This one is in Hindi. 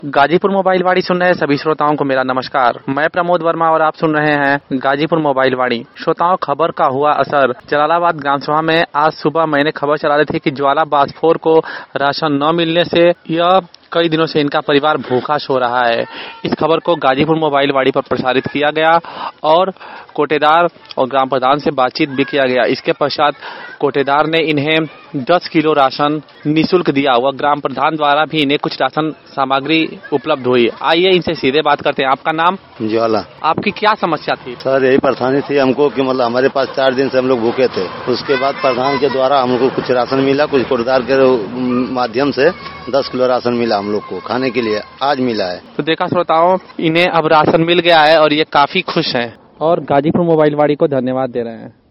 गाजीपुर मोबाइल वाणी सुन रहे सभी श्रोताओं को मेरा नमस्कार। मैं प्रमोद वर्मा और आप सुन रहे हैं गाजीपुर मोबाइल वाणी। श्रोताओं, खबर का हुआ असर। जलालाबाद ग्राम सभा में आज सुबह मैंने खबर चला रही थी कि ज्वाला बास्फोर को राशन न मिलने से यह कई दिनों से इनका परिवार भूखा सो रहा है। इस खबर को गाजीपुर मोबाइल वाणी पर प्रसारित किया गया और कोटेदार और ग्राम प्रधान से बातचीत भी किया गया। इसके पश्चात कोटेदार ने इन्हें 10 किलो राशन निःशुल्क दिया व ग्राम प्रधान द्वारा भी इन्हें कुछ राशन सामग्री उपलब्ध हुई। आइए इनसे सीधे बात करते हैं। आपका नाम? ज्वाला। आपकी क्या समस्या थी? सर, यही परेशानी थी हमको कि मतलब हमारे पास 4 दिन से हम लोग भूखे थे। उसके बाद प्रधान के द्वारा हमको कुछ राशन मिला, कुछ कोटेदार के माध्यम से 10 किलो राशन मिला हम लोग को खाने के लिए। आज मिला है। तो देखा श्रोताओं, इन्हें अब राशन मिल गया है और ये काफी खुश हैं और गाजीपुर मोबाइल वाणी को धन्यवाद दे रहे हैं।